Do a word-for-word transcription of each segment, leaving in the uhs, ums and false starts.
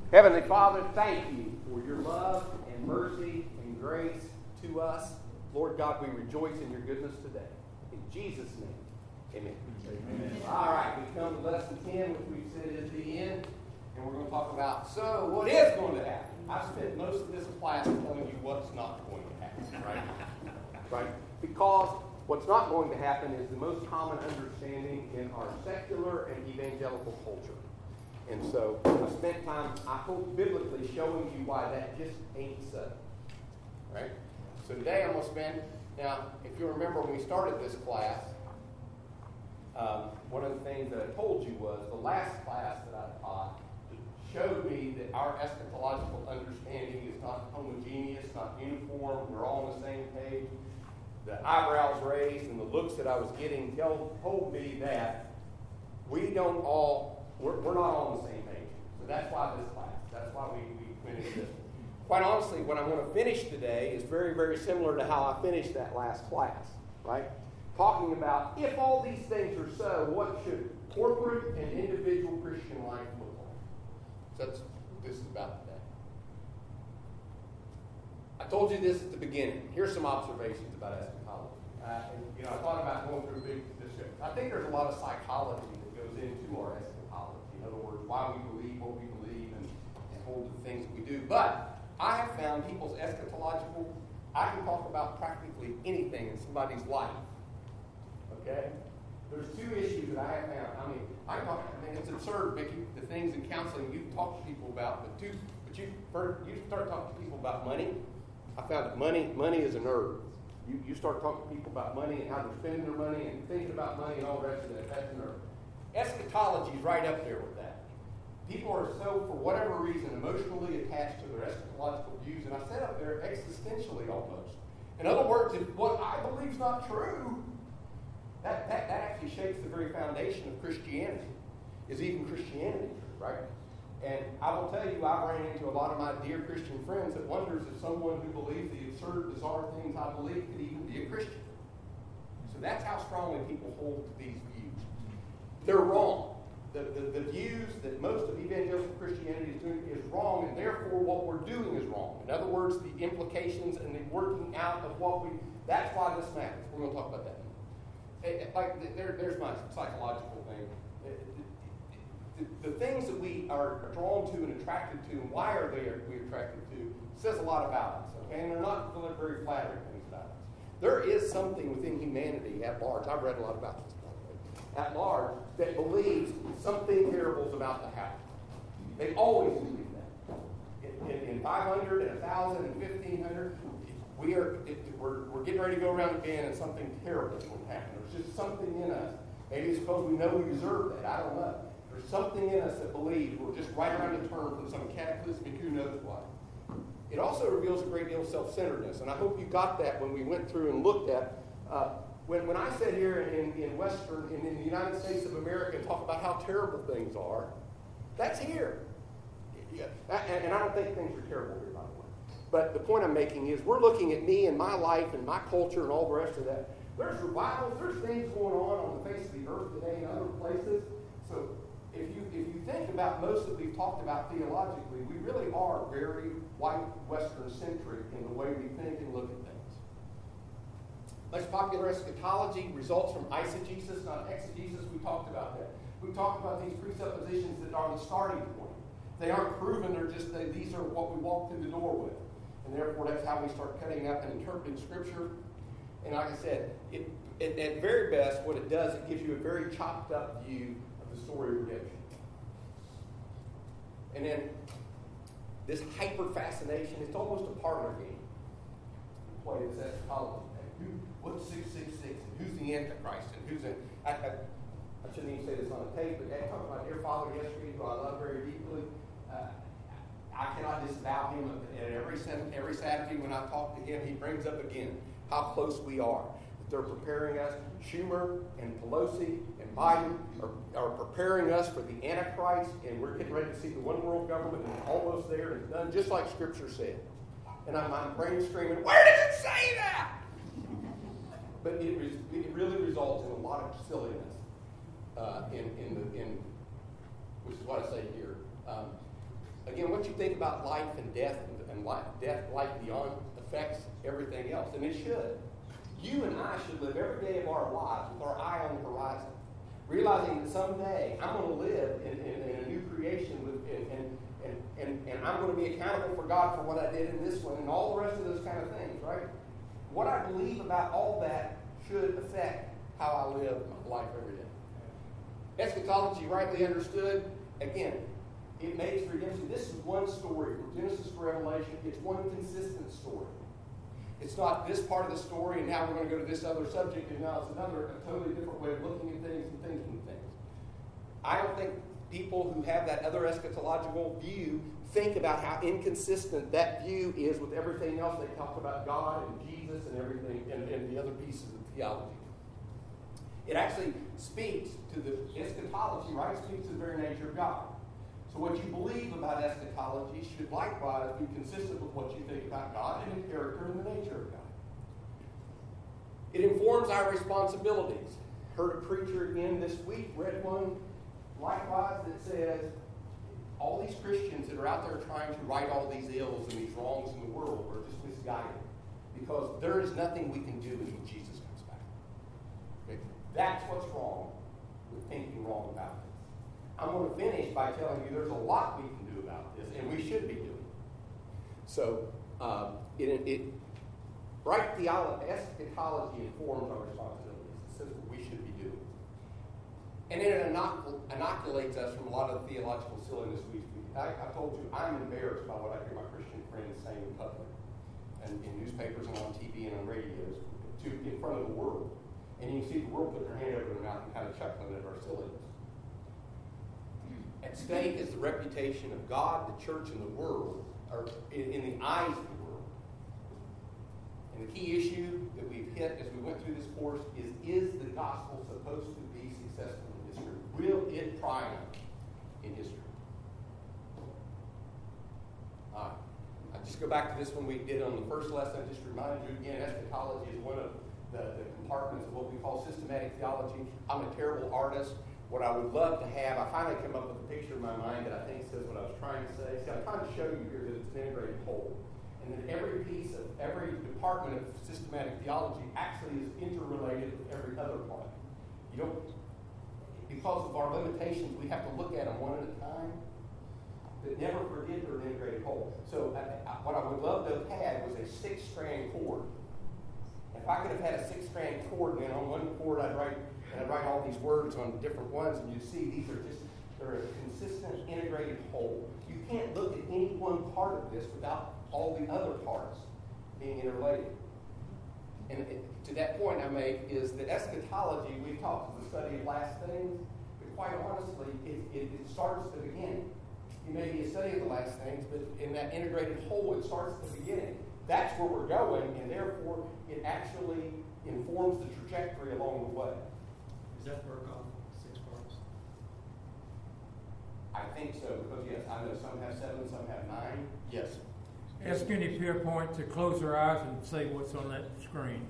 Heavenly Father, thank you for your love and mercy and grace to us. Lord God, we rejoice in your goodness today. In Jesus' name, amen. Amen. All right, we come to lesson ten, which we've said is the end, and we're going to talk about, so what is going to happen? I've spent most of this class telling you what's not going to happen, right? Right? Because what's not going to happen is the most common understanding in our secular and evangelical culture. And so I spent time, I hope, biblically showing you why that just ain't so. Right? So today I'm going to spend, now, if you remember when we started this class, um, one of the things that I told you was the last class that I taught showed me that our eschatological understanding is not homogeneous, not uniform, we're all on the same page. The eyebrows raised and the looks that I was getting told, told me that we don't all We're, we're not all on the same page. So that's why this class. That's why we, we finished this. Quite honestly, what I'm going to finish today is very, very similar to how I finished that last class, right? Talking about if all these things are so, what should corporate and individual Christian life look like? So that's what this is about today. I told you this at the beginning. Here's some observations about eschatology. Uh, and, you know, I thought about going through a big discussion. I think there's a lot of psychology that goes into our eschatology. In other words, why we believe what we believe and, and hold the things that we do. But I have found people's eschatological, I can talk about practically anything in somebody's life. Okay? There's two issues that I have found. I mean, I talk, I mean, it's absurd, Mickey, the things in counseling you talk to people about, but two, but you first, you start talking to people about money. I found that money, money is a nerve. You, you start talking to people about money and how they're spending their money and thinking about money and all the rest of that. That's a nerve. Eschatology is right up there with that. People are so, for whatever reason, emotionally attached to their eschatological views, and I said up there, existentially almost. In other words, if what I believe is not true, that, that, that actually shakes the very foundation of Christianity. Is even Christianity true, right? And I will tell you, I ran into a lot of my dear Christian friends that wonders if someone who believes the absurd, bizarre things I believe could even be a Christian. So that's how strongly people hold to these views. They're wrong. The, the, the views that most of evangelical Christianity is doing is wrong, and therefore what we're doing is wrong. In other words, the implications and the working out of what we, that's why this matters. We're going to talk about that. It, like there, There's my psychological thing. It, it, the, the things that we are drawn to and attracted to, and why are they we attracted to, says a lot about us. Okay? And they're not very flattering things about us. There is something within humanity at large. I've read a lot about this. At large, that believes something terrible is about to happen. They always believe that. In, in, in five hundred and one thousand and fifteen hundred, we are, it, we're, we're getting ready to go around the bend and something terrible is going to happen. There's just something in us. Maybe it's because we know we deserve that. I don't know. There's something in us that believes we're just right around the turn from some cataclysmic who knows what. It also reveals a great deal of self-centeredness, and I hope you got that when we went through and looked at uh, When, when I sit here in, in Western, in, in the United States of America and talk about how terrible things are, that's here. Yeah. And, and I don't think things are terrible here, by the way. But the point I'm making is we're looking at me and my life and my culture and all the rest of that. There's revivals, there's things going on on the face of the earth today in other places. So if you, if you think about most that we've talked about theologically, we really are very white Western-centric in the way we think and look at things. Much popular eschatology results from eisegesis, not exegesis. We talked about that. We talked about these presuppositions that are the starting point. They aren't proven, they're just, they, these are what we walk through the door with. And therefore, that's how we start cutting up and interpreting Scripture. And like I said, it, it, at very best, what it does, it gives you a very chopped up view of the story of redemption. And then, this hyper-fascination, it's almost a parlor game. You play this eschatology. What's six six six, and who's the Antichrist, and who's in... I, I, I shouldn't even say this on the tape, but I talked about dear Father yesterday, who I love very deeply. Uh, I cannot disavow him. And every, every Saturday when I talk to him, he brings up again how close we are. That they're preparing us. Schumer and Pelosi and Biden are, are preparing us for the Antichrist, and we're getting ready to see the one world government, and it's almost there, and it's done just like Scripture said. And I'm, I'm brain screaming, where does it say that? But it, it really results in a lot of silliness uh, in, in, the, in, which is what I say here. Um, Again, what you think about life and death and, and life, death, life beyond affects everything else, and it should. You and I should live every day of our lives with our eye on the horizon, realizing that someday I'm going to live in, in, in a new creation with, and, and, and, and, and I'm going to be accountable for God for what I did in this one and all the rest of those kind of things, right? What I believe about all that should affect how I live my life every day. Eschatology, rightly understood, again, it makes redemption. This is one story from Genesis to Revelation. It's one consistent story. It's not this part of the story, and now we're going to go to this other subject, and now it's another, a totally different way of looking at things and thinking things. I don't think people who have that other eschatological view think about how inconsistent that view is with everything else. They talk about God and Jesus and everything, and, and the other pieces of theology. It actually speaks to the eschatology, right? It speaks to the very nature of God. So what you believe about eschatology should likewise be consistent with what you think about God and the character and the nature of God. It informs our responsibilities. Heard a preacher again this week, read one likewise that says, all these Christians that are out there trying to right all these ills and these wrongs in the world are just misguided, because there is nothing we can do until Jesus comes back. Okay? That's what's wrong with thinking wrong about this. I'm going to finish by telling you there's a lot we can do about this, and we should be doing. So, um, it, it, right theology, eschatology informs our responsibilities. It says what we should be doing. And it inocul- inoculates us from a lot of the theological silliness we speak. I, I told you, I'm embarrassed by what I hear my Christian friends saying in public, and in newspapers and on T V and on radios, to in front of the world. And you can see the world put their hand over their mouth and kind of chuckling at our silliness. At stake is the reputation of God, the church, and the world, or in, in the eyes of the world. And the key issue that we've hit as we went through this course is, is the gospel supposed to be successful in history? Will it triumph in history? Uh, I just go back to this one we did on the first lesson. Just remind you again, eschatology is one of the, the compartments of what we call systematic theology. I'm a terrible artist. What I would love to have, I finally came up with a picture in my mind that I think says what I was trying to say. See, I'm trying to show you here that it's an integrated whole. And that every piece of, every department of systematic theology actually is interrelated with every other part. You don't, because of our limitations, we have to look at them one at a time, but never forget they're an integrated whole. So I, I, what I would love to have had was a six-strand cord. If I could have had a six-strand cord, and then on one cord I'd write And I write all these words on different ones, and you see these are just, they're a consistent, integrated whole. You can't look at any one part of this without all the other parts being interrelated. And it, to that point I make is that eschatology, we've talked is the study of last things, but quite honestly, it, it, it starts at the beginning. It may be a study of the last things, but in that integrated whole, it starts at the beginning. That's where we're going, and therefore it actually informs the trajectory along the way. Does that work on six parts? I think so, because yes, I know some have seven, some have nine. Yes. Ask any peer point to close their eyes and say what's on that screen.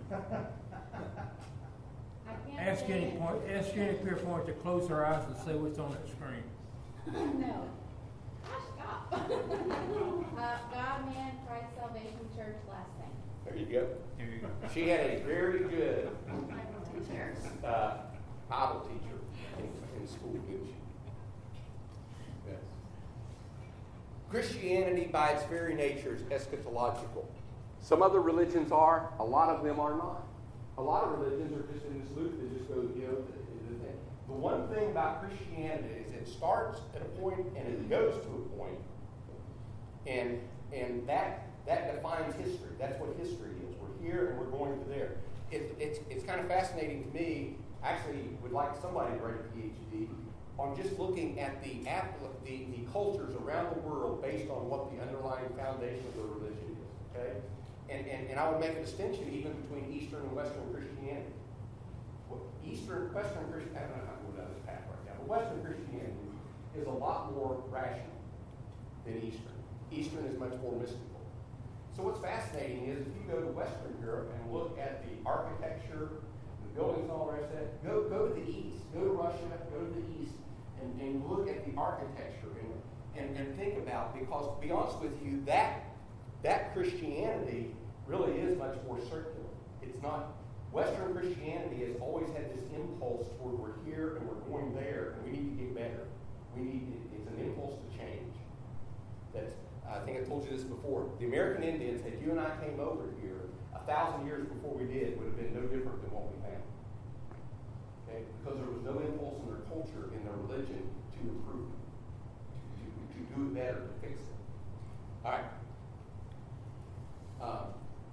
Ask any point. Ask any peer point to close their eyes and say what's on that screen. No. I stop. uh, God, man, Christ, Salvation, Church, last thing. There you go. There you go. She had a very good uh, Bible teacher in, in school, didn't she? Yes. Christianity, by its very nature, is eschatological. Some other religions are. A lot of them are not. A lot of religions are just in this loop that just go, you know, the, the, the, the one thing about Christianity is it starts at a point and it goes to a point, and and that that defines history. That's what history is. We're here and we're going to there. It, it's it's kind of fascinating to me. Actually, would like somebody to write a PhD on just looking at the, the the cultures around the world based on what the underlying foundation of the religion is. Okay. And, and, and I would make a distinction even between Eastern and Western Christianity. Well, Eastern, Western Christianity, I don't know how to go down this path right now, but Western Christianity is a lot more rational than Eastern. Eastern is much more mystical. So what's fascinating is if you go to Western Europe and look at the architecture, the buildings and all the rest of that, go, go to the East, go to Russia, go to the East, and, and look at the architecture. And, and, and think about, because to be honest with you, that, that Christianity really is much more circular. It's not, Western Christianity has always had this impulse toward we're here and we're going there, and we need to get better. We need, it's an impulse to change. That's, I think I told you this before. The American Indians, had you and I came over here a thousand years before we did, would have been no different than what we found. Okay? Because there was no impulse in their culture, in their religion, to improve it, to, to, to do it better, to fix it. All right. Um,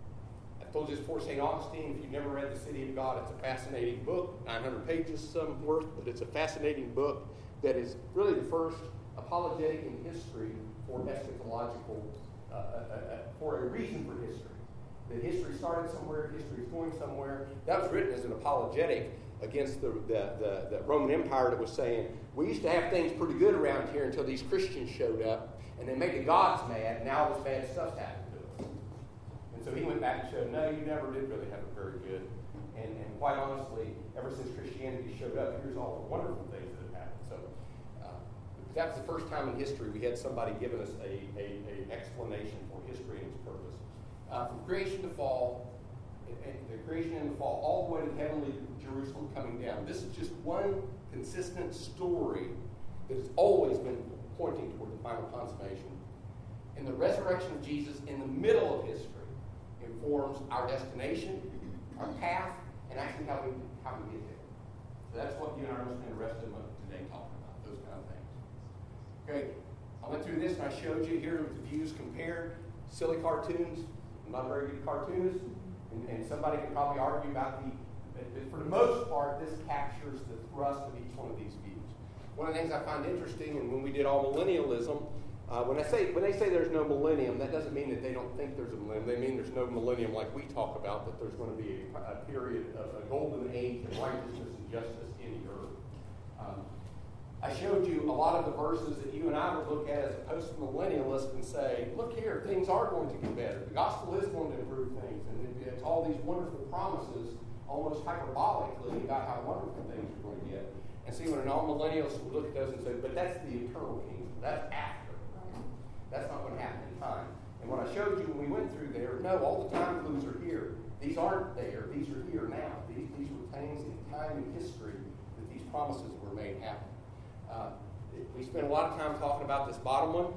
I told you this before, Saint Augustine. If you've never read The City of God, it's a fascinating book, nine hundred pages some worth, but it's a fascinating book that is really the first apologetic in history for eschatological, uh, uh, uh, for a reason for history. That history started somewhere, history is going somewhere. That was written as an apologetic against the, the, the, the Roman Empire that was saying, we used to have things pretty good around here until these Christians showed up, and they made the gods mad, and now all this bad stuff's happened to us. And so he went back and showed, no, you never did really have it very good. And, and quite honestly, ever since Christianity showed up, here's all the wonderful things that have happened. So uh, that was the first time in history we had somebody giving us a, a, a explanation for history and its purpose. Uh, from creation to fall, and the creation and the fall, all the way to the heavenly Jerusalem coming down. This is just one consistent story that has always been pointing toward the final consummation. And the resurrection of Jesus in the middle of history informs our destination, our path, and actually how we how we get there. So that's what you and I are going to spend the rest of the month today talking about, those kind of things. Okay, I went through this and I showed you here with the views compared, silly cartoons. I'm not a very good cartoonist, and, and somebody could probably argue about the, but for the most part, this captures the thrust of each one of these views. One of the things I find interesting, and when we did all millennialism, uh, when I say when they say there's no millennium, that doesn't mean that they don't think there's a millennium. They mean there's no millennium like we talk about, that there's going to be a, a period of a golden age of righteousness and justice in the earth. Um, I showed you a lot of the verses that you and I would look at as a post-millennialist and say, look here, things are going to get better. The gospel is going to improve things. And it's all these wonderful promises, almost hyperbolically, about how wonderful things are going to get. And see, when an all-millennialist would look at those and say, but that's the eternal kingdom. That's after. That's not going to happen in time. And what I showed you when we went through there, no, all the time clues are here. These aren't there. These are here now. These, these were things in time and history that these promises were made happen. Uh, we spent a lot of time talking about this bottom one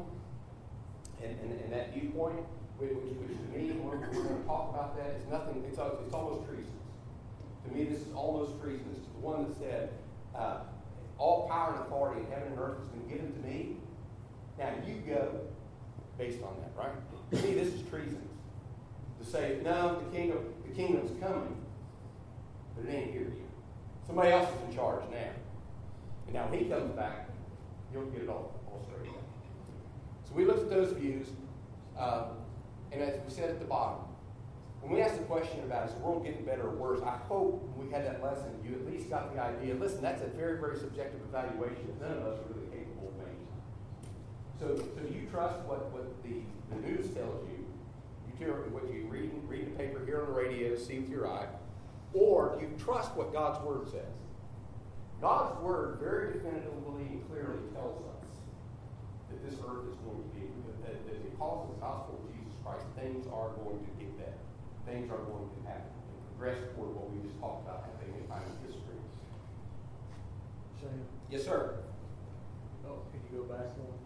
and, and, and that viewpoint, which, which to me, we're, we're going to talk about that. It's nothing, it's, it's almost treasonous. To me, this is almost treasonous. The one that said, uh, all power and authority in heaven and earth has been given to me. Now you go based on that, right? To me, this is treasonous. To say, no, the kingdom, the kingdom's coming, but it ain't here yet. Somebody else is in charge now. And now when he comes back, you'll get it all, all straight out. So we looked at those views, um, and as we said at the bottom, when we asked the question about is the world getting better or worse, I hope when we had that lesson, you at least got the idea, listen, that's a very, very subjective evaluation that none of us are really capable of making. So, so you trust what, what the, the news tells you, you hear what you read, read the paper, hear on the radio, see with your eye, or do you trust what God's Word says? God's Word very definitively and clearly tells us that this earth is going to be, that, that because of the gospel of Jesus Christ, things are going to get better. Things are going to happen and progress toward what we just talked about happening in time and history. Sam? Yes, sir. Oh, can you go back one?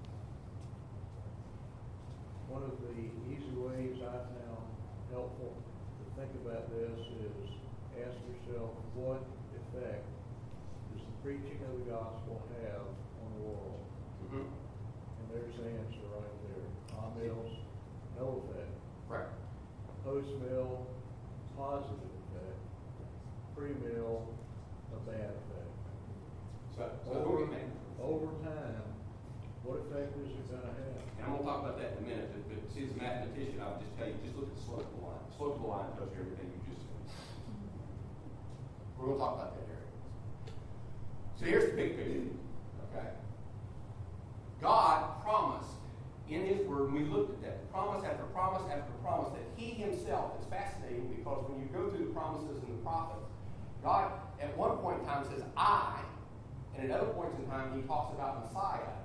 One of the easy ways I found helpful to think about this is ask yourself, what effect does the preaching of the gospel have on the world? Mm-hmm. And there's the answer right there. On-mills, no effect. Right. Post-mill, positive effect. Pre-mill, a bad effect. So, so over, we can, over time, what effect is it going to have? and I'm going to talk about that in a minute, but, but see, as a mathematician, I would just tell you, just look at the slope of the line. The slope of the line tells you everything you just said. We're going to talk about that area. So here's the big picture, okay? God promised in His Word, when we looked at that, promise after promise after promise, that He Himself, is fascinating because when you go through the promises and the prophets, God at one point in time says, I, and at other points in time He talks about Messiah,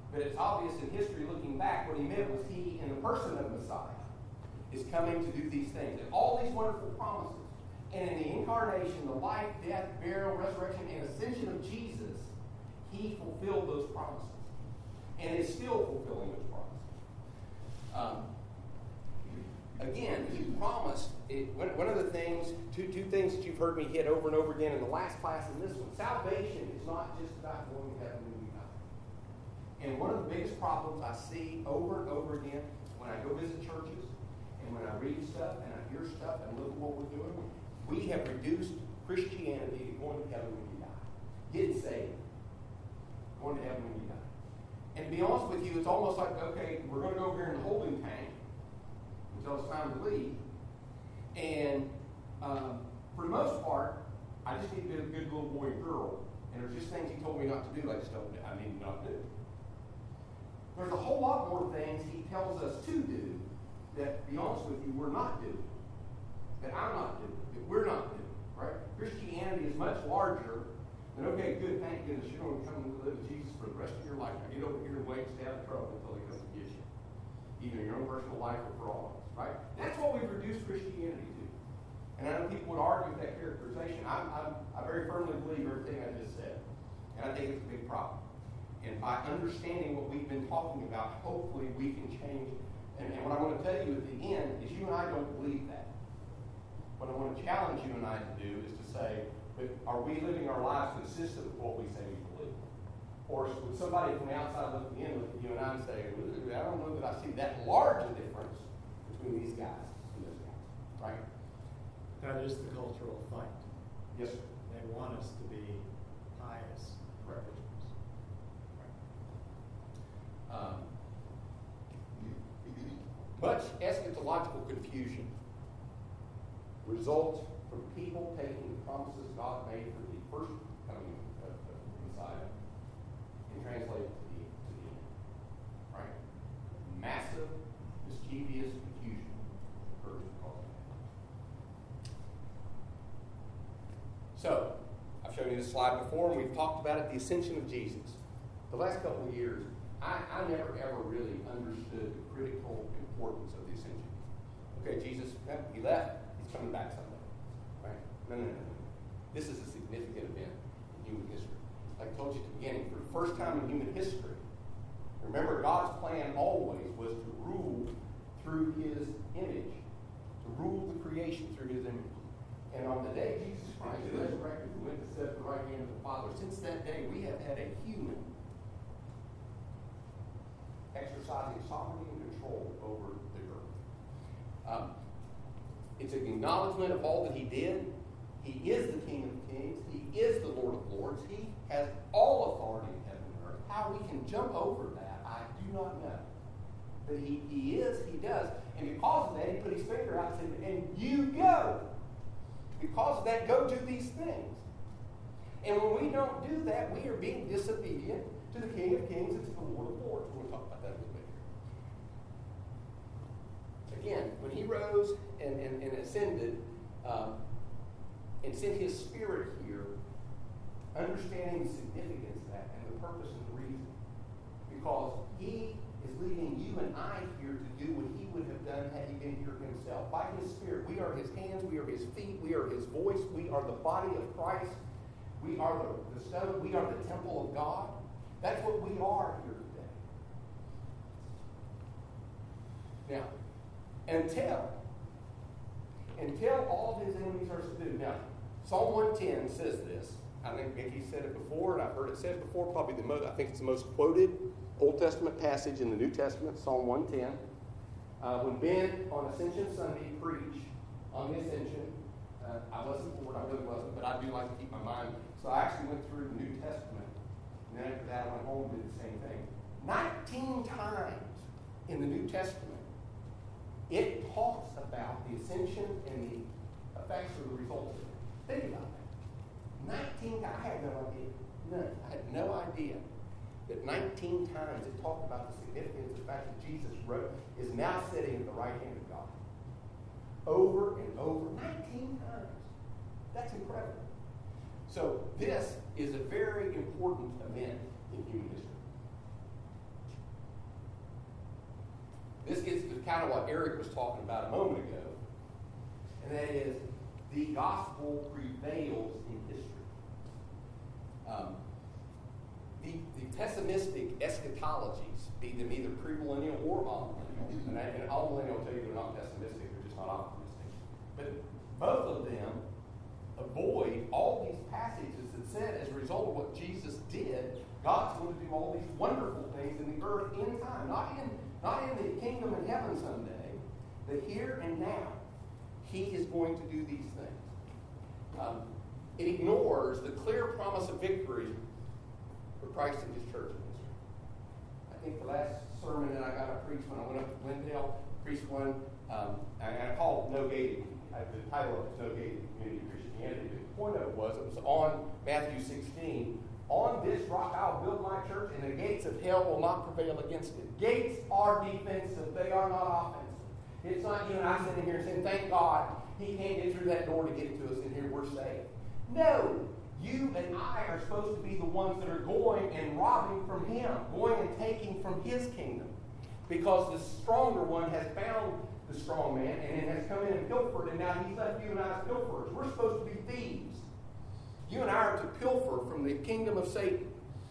But it's obvious in history, looking back, what he meant was he, in the person of Messiah, is coming to do these things. And all these wonderful promises. And in the incarnation, the life, death, burial, resurrection, and ascension of Jesus, he fulfilled those promises. And is still fulfilling those promises. Um, again, he promised, it, one, one of the things, two, two things that you've heard me hit over and over again in the last class and this one. Salvation is not just about going to heaven when you die. And one of the biggest problems I see over and over again when I go visit churches and when I read stuff and I hear stuff and look at what we're doing, we have reduced Christianity to going to heaven when you die. Getting saved. Going to heaven when you die. And to be honest with you, it's almost like, okay, we're going to go over here in the holding tank until it's time to leave. And um, for the most part, I just need to be a good little boy and girl. And there's just things he told me not to do, I just don't, I need not to do. There's a whole lot more things he tells us to do that, to be honest with you, we're not doing. That I'm not doing. That we're not doing. Right? Christianity is much larger than, okay, good, thank goodness, you're going to come and live with Jesus for the rest of your life. Now get over here and wait and stay out of trouble until he comes to get you. Either in your own personal life or for all of us. Right? That's what we've reduced Christianity to. And I know people would argue with that characterization. I'm, I'm, I very firmly believe everything I just said. And I think it's a big problem. And by understanding what we've been talking about, hopefully we can change. And, and what I want to tell you at the end is you and I don't believe that. What I want to challenge you and I to do is to say, but are we living our lives consistent with what we say we believe? Or would somebody from the outside looking in look at you and I and say, I don't know that I see that large a difference between these guys and this guy. Right? That is the cultural fight. Yes, sir. They want us to be pious Correct. Christians. Um, much eschatological confusion results from people taking the promises God made for the first coming of the Messiah and translate it to the, to the end. Right? Massive, mischievous confusion occurs because of that. So, I've shown you this slide before, and we've talked about it, the ascension of Jesus. The last couple of years, I, I never ever really understood the critical importance of the ascension. Okay, Jesus, he left. Coming back someday, right? No, no, no, no. This is a significant event in human history. Like I told you at the beginning, for the first time in human history, remember God's plan always was to rule through his image, to rule the creation through his image. And on the day Jesus Christ resurrected and went to sit at the right hand of the Father, since that day we have had a human exercising sovereignty and control over the earth. Um, It's an acknowledgement of all that he did. He is the King of Kings. He is the Lord of Lords. He has all authority in heaven and earth. How we can jump over that, I do not know. But he, he is, he does. And because of that, he put his finger out and said, and you go. Because of that, go do these things. And when we don't do that, we are being disobedient to the King of Kings and to the Lord of Lords. We'll talk about that a little bit here. Again, when he rose and, and, and ascended um, and sent his spirit here, understanding the significance of that and the purpose and the reason. Because he is leading you and I here to do what he would have done had he been here himself. By his spirit, we are his hands, we are his feet, we are his voice, we are the body of Christ, we are the, the stone, we are the temple of God. That's what we are here today. Now, Until, until all of his enemies are subdued. Now, Psalm one ten says this. I think Mickey said it before, and I've heard it said before. Probably the most, I think it's the most quoted Old Testament passage in the New Testament, Psalm one ten. Uh, when Ben on Ascension Sunday preached on the Ascension, uh, I wasn't for it, I really wasn't, but I do like to keep my mind. So I actually went through the New Testament, and then after that I went home and did the same thing. Nineteen times in the New Testament, it talks about the ascension and the effects or the results of it. Think about that. nineteen times. I had no idea. None. I had no idea that nineteen times it talked about the significance of the fact that Jesus wrote, is now sitting at the right hand of God. Over and over. nineteen times. That's incredible. So this is a very important event in human history. this gets to kind of what Eric was talking about a moment ago, and that is the gospel prevails in history. Um, the, the pessimistic eschatologies, be them either premillennial or amillennial, and, I, and amillennial will tell you they're not pessimistic, they're just not optimistic. But both of them avoid all these passages that said, as a result of what Jesus did, God's going to do all these wonderful things in the earth in time, not in not in the kingdom in heaven someday, but here and now. He is going to do these things. Um, it ignores the clear promise of victory for Christ and His church in history. I think the last sermon that I got to preach when I went up to Glendale, preached one, um, and I called it No Gating. I, the title of it is No Gating Community Christianity. The point of it was, it was on Matthew sixteen. On this rock I'll build my church, and the gates of hell will not prevail against it. Gates are defensive. They are not offensive. It's not you and I sitting here saying, thank God He can't get through that door to get it to us, and here we're safe. No. You and I are supposed to be the ones that are going and robbing from Him, going and taking from His kingdom. Because the stronger one has found the strong man, and it has come in and pilfered, and now he's left you and I as pilferers. We're supposed to be thieves. You and I are to pilfer from the kingdom of Satan.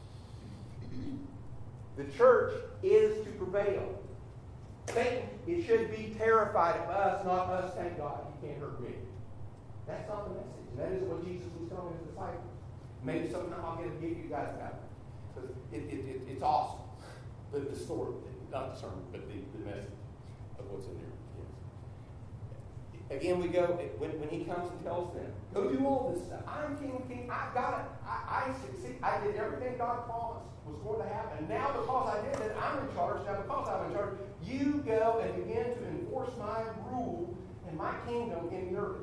The church is to prevail. Satan, it should be terrified of us, not us, thank God, He can't hurt me. That's not the message. That is what Jesus was telling His disciples. Maybe sometime I'll get to give you guys that. Because it, it, it, it's awesome. But the story, not the sermon, but the, the message of what's in there. Again, we go, when, when He comes and tells them, go do all this stuff. I'm King of Kings. I've got it. I, I succeed. I did everything God promised was going to happen. Now because I did it, I'm in charge. Now because I'm in charge, you go and begin to enforce my rule and my kingdom in the earth.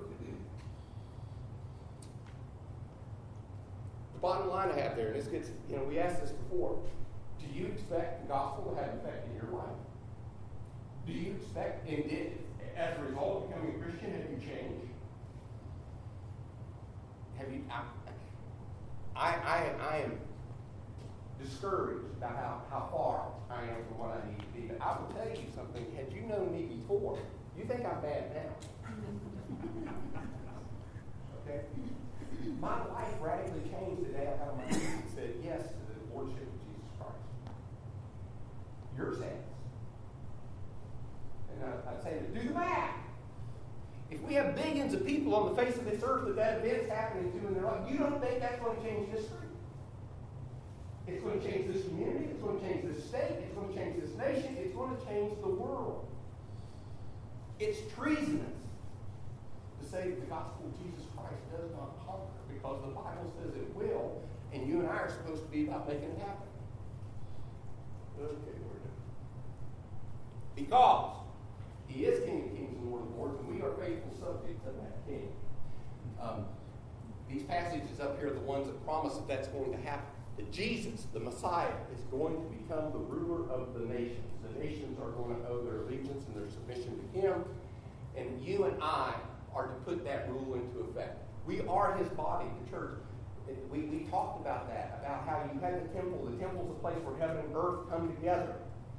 The bottom line I have there, and this gets, you know, we asked this before. Do you expect the gospel to have an effect in your life? Do you expect, and did, as a result of becoming a Christian, have you changed? Have you? I, I, I am discouraged about how, how far I am from what I need to be. But I will tell you something. Had you known me before, you think I'm bad now. Okay? My life radically changed the day I got on my knees and said yes to the Lordship of Jesus Christ. Yours has. And I, I'd say, do the math. If we have billions of people on the face of this earth that that event's happening to in their life, you don't think that's going to change history? It's going to change this community. It's going to change this state. It's going to change this nation. It's going to change the world. It's treasonous to say that the gospel of Jesus Christ does not conquer, because the Bible says it will, and you and I are supposed to be about making it happen. Okay, we're done. Because He is King of Kings and Lord of Lords, and we are faithful subjects of that King. Um, these passages up here are the ones that promise that that's going to happen. That Jesus, the Messiah, is going to become the ruler of the nations. The nations are going to owe their allegiance and their submission to Him, and you and I are to put that rule into effect. We are His body, the church. We, we talked about that, about how you had the temple. The temple is a place where heaven and earth come together.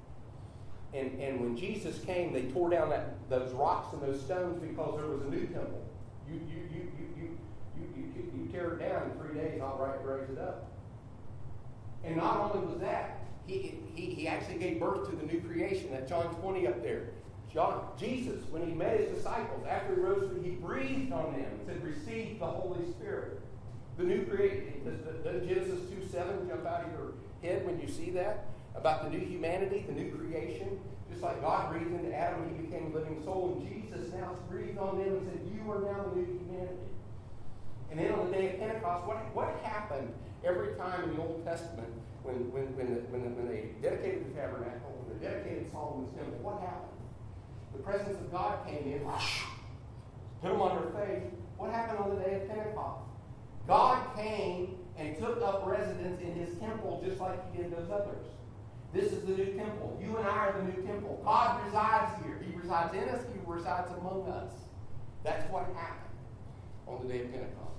And, and when Jesus came, they tore down that, those rocks and those stones because there was a new temple. You, you, you, you, you, you, you, you tear it down in three days, I'll raise it up. And not only was that, he, he, he actually gave birth to the new creation, that John twenty up there. John, Jesus, when He met His disciples, after He rose, He breathed on them and said, receive the Holy Spirit. The new creation, doesn't Genesis two seven jump out of your head when you see that? About the new humanity, the new creation. Just like God breathed into Adam and he became a living soul, and Jesus now breathed on them and said, you are now the new humanity. And then on the day of Pentecost, what, what happened every time in the Old Testament when, when, when, the, when, the, when they dedicated the tabernacle, when they dedicated Solomon's temple, what happened? The presence of God came in, put them on their face. What happened on the day of Pentecost? God came and took up residence in His temple just like He did those others. This is the new temple. You and I are the new temple. God resides here. He resides in us. He resides among us. That's what happened on the day of Pentecost.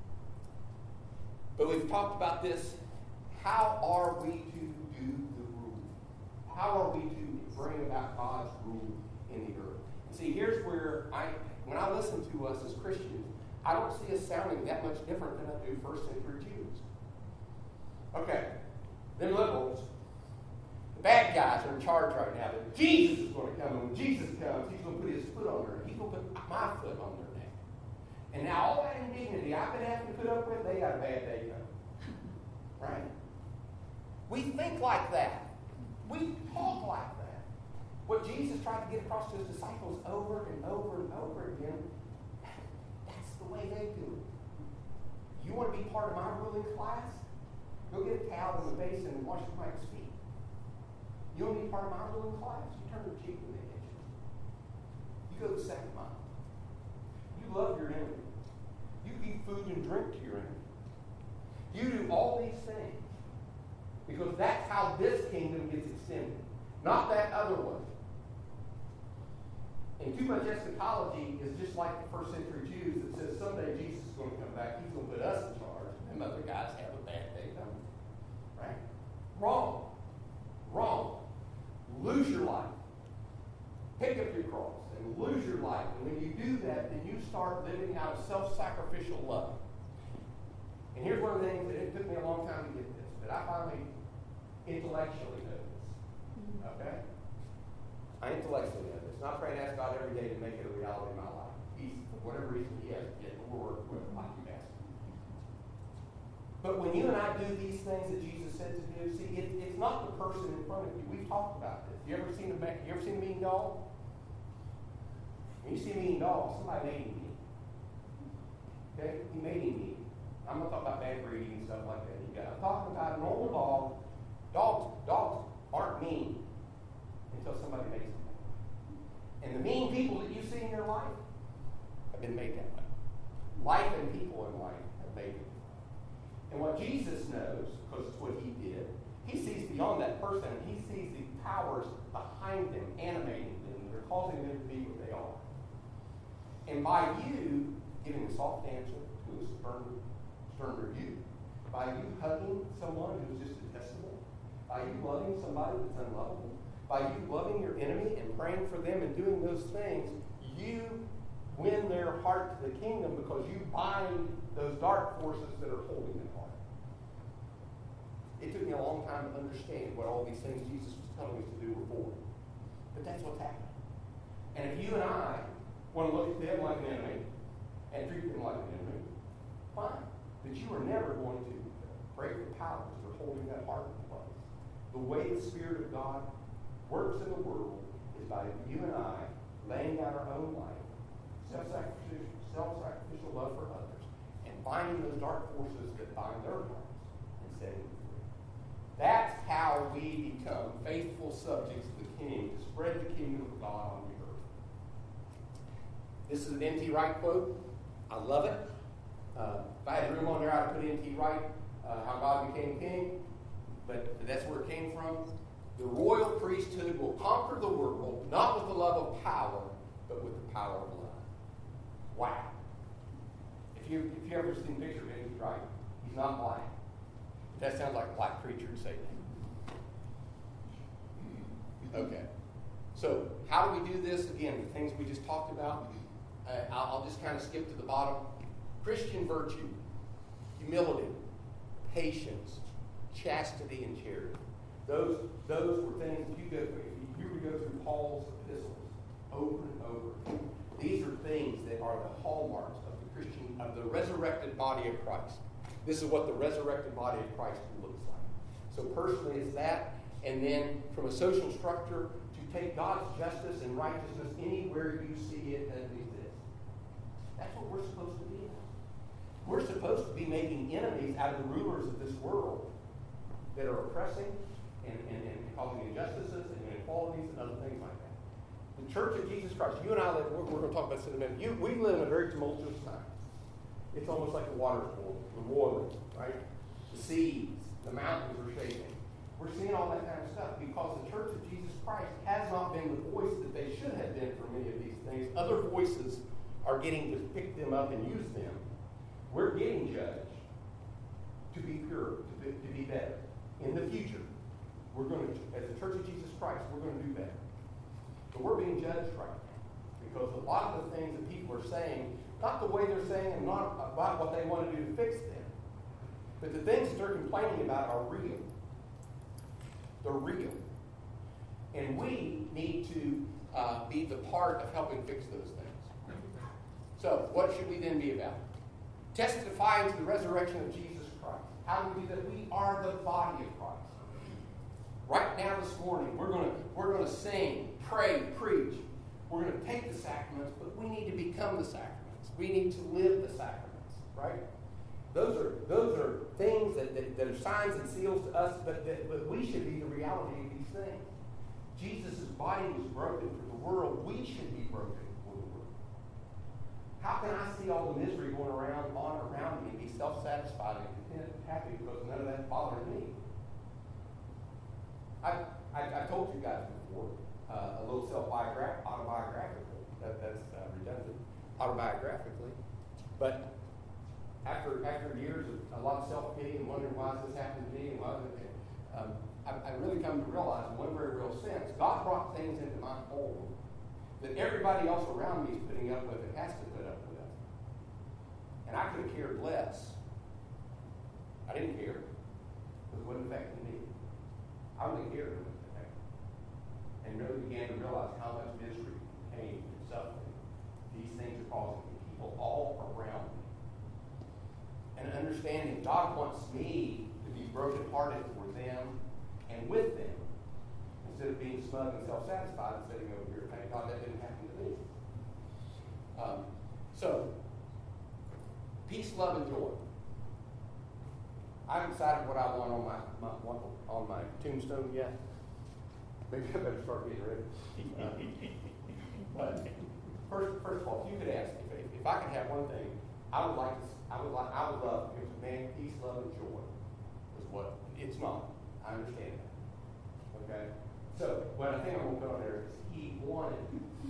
But we've talked about this. How are we to do the rule? How are we to bring about God's rule in the earth. And see, here's where I, when I listen to us as Christians, I don't see us sounding that much different than I do first century Jews. Okay, them liberals, the bad guys are in charge right now, but Jesus is going to come, and when Jesus comes, he's going to put his foot on their neck. He's going to put my foot on their neck. And now all that indignity I've been having to put up with, they got a bad day coming. Right? We think like that. We talk like that. What Jesus tried to get across to his disciples over and over and over again, that's the way they do it. You want to be part of my ruling class? Go get a towel in the basin and wash your wife's feet. You want to be part of my ruling class? You turn the cheek when they hit you. You go the second mile. You love your enemy. You eat food and drink to your enemy. You do all these things because that's how this kingdom gets extended, not that other one. And too much eschatology is just like the first century Jews that says someday Jesus is going to come back, he's going to put us in charge, and other guys have a bad day coming. Right? Wrong. Wrong. Lose your life. Pick up your cross and lose your life. And when you do that, then you start living out of self-sacrificial love. And here's one of the things that it took me a long time to get this, but I finally intellectually know this. Okay? I intellectually know this. And I pray and ask God every day to make it a reality in my life. He's, for whatever reason, he has to get the Lord with like you asked him. But when you and I do these things that Jesus said to do, see, it, it's not the person in front of you. We've talked about this. You ever seen a you ever seen a mean dog? When you see a mean dog, somebody made him mean. Okay? He made him mean. I'm not talking about bad breeding and stuff like that. You got, I'm talking about a normal dog. Dogs, dogs aren't mean until somebody makes them. And the mean people that you see in your life have been made that way. Life and people in life have made it. And what Jesus knows, because it's what he did, he sees beyond that person. He sees the powers behind them, animating them. They're causing them to be what they are. And by you giving a soft answer to a stern, stern rebuke, by you hugging someone who's just detestable, by you loving somebody that's unlovable, by you loving your enemy and praying for them and doing those things, you win their heart to the kingdom because you bind those dark forces that are holding them apart. It took me a long time to understand what all these things Jesus was telling us to do were for. But that's what's happening. And if you and I want to look at them like an enemy and treat them like an enemy, fine. But you are never going to break the powers that are holding that heart in place. The way the Spirit of God works in the world is by you and I laying down our own life, self-sacrificial, self-sacrificial love for others, and finding those dark forces that bind their hearts and setting them free. That's how we become faithful subjects of the King to spread the kingdom of God on the earth. This is an N T Wright quote. I love it. Uh, if I had room on there, I'd put N T Wright, uh, how God became king. But that's where it came from. The royal priesthood will conquer the world, not with the love of power, but with the power of love. Wow. If you if you ever seen a picture of N T Wright, he's not blind. That sounds like a black preacher to say that. Okay. So how do we do this? Again, the things we just talked about. Uh, I'll, I'll just kind of skip to the bottom. Christian virtue, humility, patience, chastity, and charity. Those, those were things that you go through. If you were to go through Paul's epistles over and over, these are things that are the hallmarks of the Christian, of the resurrected body of Christ. This is what the resurrected body of Christ looks like. So personally, it's that. And then from a social structure, to take God's justice and righteousness anywhere you see it as it exists. That's what we're supposed to be. We're supposed to be making enemies out of the rulers of this world that are oppressing and, and, and causing injustices and inequalities and other things like that. The Church of Jesus Christ, you and I live, we're, we're going to talk about this in a minute. You, we live in a very tumultuous time. It's almost like the water's boiling, right? The seas, the mountains are shaking. We're seeing all that kind of stuff because the Church of Jesus Christ has not been the voice that they should have been for many of these things. Other voices are getting to pick them up and use them. We're getting judged to be pure, to be, to be better. In the future, we're going to, as the Church of Jesus Christ, we're going to do better. But we're being judged right now because a lot of the things that people are saying, not the way they're saying and not about what they want to do to fix them, but the things that they're complaining about are real. They're real. And we need to uh, be the part of helping fix those things. So, what should we then be about? Testifying to the resurrection of Jesus Christ. How do we do that? We are the body of Christ. Right now this morning, we're going to we're going to sing, pray, preach. We're going to take the sacraments, but we need to become the sacraments. We need to live the sacraments, right? Those are those are things that, that, that are signs and seals to us, but, that, but we should be the reality of these things. Jesus' body was broken for the world. We should be broken for the world. How can I see all the misery going around on around me and be self-satisfied and content and happy because none of that bothers me? I, I, I told you guys before, uh, a little self-biographical, autobiographical, that, that's uh, redundant, autobiographically. But after after years of a lot of self-pity and wondering why this happened to me and why it, um, I, I really come to realize in one very real sense, God brought things into my home that everybody else around me is putting up with and has to put up with. And I could have cared less. I didn't care because it wasn't affecting me. I only cared when it was affecting me. And really began to realize how much misery, pain, and suffering these things are causing people all around me. And understanding God wants me to be brokenhearted for them and with them, instead of being smug and self-satisfied and sitting over here, thank God that didn't happen to me. Um, so, peace, love, and joy. I haven't decided what I want on my, my on my tombstone yet. Maybe I better start getting ready. Uh, but first, first of all, if you could ask me, if, if I could have one thing, I would like to. I would like. I would love if it was man, peace, love, and joy. Is what it's not. I understand that. Okay. So what I think I'm going to put on there is he wanted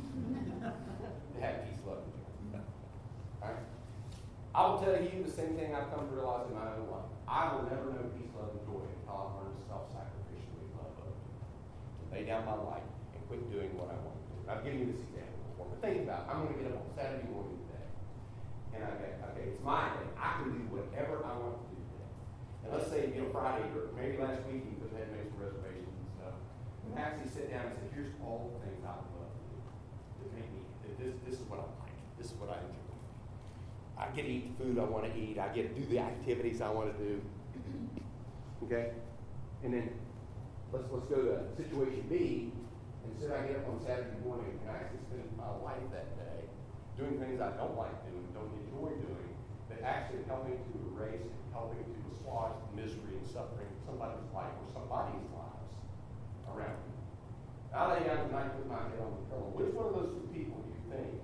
to have peace, love, and joy. All right. I will tell you the same thing I've come to realize in my own life. I will never know peace, love, and joy until I learn to self-sacrificially love others, to lay down my life and quit doing what I want to do. I've given you this example before, but think about it. I'm going to get up on Saturday morning today, and I go, okay, it's my day. I can do whatever I want to do today. And let's say, you know, Friday or maybe last week, because I had made some reservations and stuff, and actually sit down and say, here's all the things I would love to do that make me. This this is what I like. This is what I enjoy. I get to eat the food I want to eat. I get to do the activities I want to do. Okay? And then let's let's go to situation B. Instead, I get up on Saturday morning and I actually spend my life that day doing things I don't like doing, don't enjoy doing, but actually helping to erase and helping to assuage the misery and suffering of somebody's life or somebody's lives around me. I lay down tonight with my head on the pillow. Which one of those two people do you think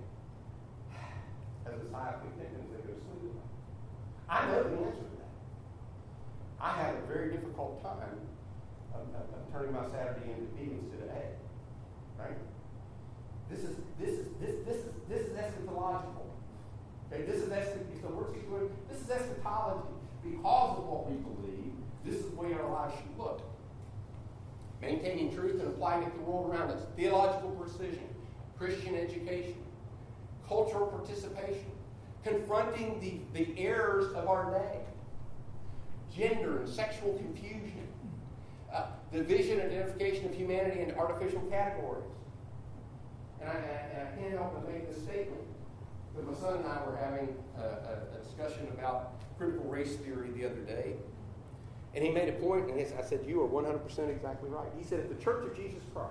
has as high of contentment as they go to sleep at night? I know the answer to that. I have a very difficult time of, of, of turning my Saturday into B instead of A. Right? This is this is this this is this is eschatological. Okay, this is eschatology. So we're doing this is eschatology because of what we believe. This is the way our lives should look. Maintaining truth and applying it to the world around us. Theological precision, Christian education, cultural participation, confronting the, the errors of our day, gender and sexual confusion, uh, division and identification of humanity into artificial categories. And I, and I can't help but make this statement, but my son and I were having a, a, a discussion about critical race theory the other day, and he made a point, and I said, you are one hundred percent exactly right. He said, if the Church of Jesus Christ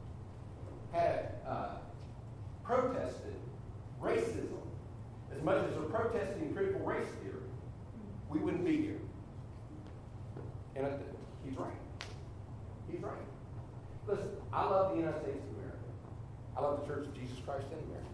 had uh, protested racism as much as they're protesting critical race theory, we wouldn't be here. And I, he's right. He's right. Listen, I love the United States of America. I love the Church of Jesus Christ in America.